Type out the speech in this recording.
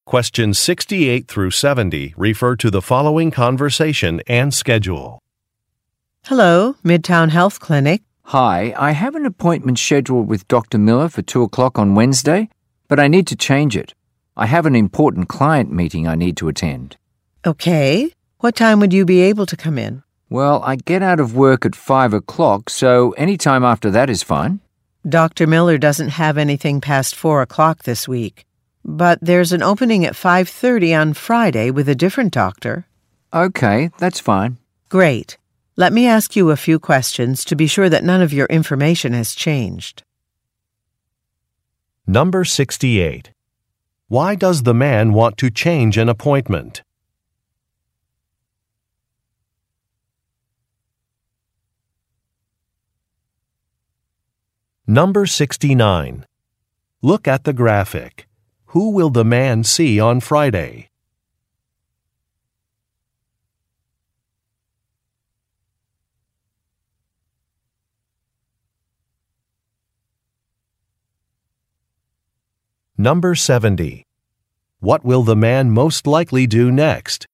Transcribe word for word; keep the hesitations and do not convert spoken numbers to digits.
Questions sixty-eight through seventy refer to the following conversation and schedule. Hello, Midtown Health Clinic. Hi, I have an appointment scheduled with Doctor Miller for two o'clock on Wednesday, but I need to change it. I have an important client meeting I need to attend. Okay. What time would you be able to come in? Well, I get out of work at five o'clock, so any time after that is fine. Doctor Miller doesn't have anything past four o'clock this week, but there's an opening at five thirty on Friday with a different doctor. Okay, that's fine. Great. Let me ask you a few questions to be sure that none of your information has changed. Number sixty-eight. Why does the man want to change an appointment? Number sixty-nine. Look at the graphic. Who will the man see on Friday? Number seventy. What will the man most likely do next?